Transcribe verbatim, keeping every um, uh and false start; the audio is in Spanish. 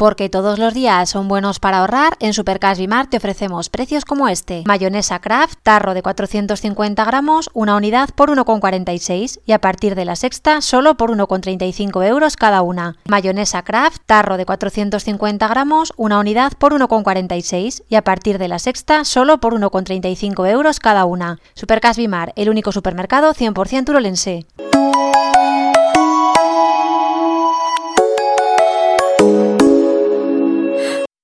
Porque todos los días son buenos para ahorrar, en Supercash Bimart te ofrecemos precios como este. Mayonesa Kraft, tarro de cuatrocientos cincuenta gramos, una unidad por uno con cuarenta y seis y a partir de la sexta solo por uno con treinta y cinco euros cada una. Mayonesa Kraft, tarro de cuatrocientos cincuenta gramos, una unidad por uno con cuarenta y seis y a partir de la sexta solo por uno con treinta y cinco euros cada una. Supercash Bimart, el único supermercado cien por ciento urolense.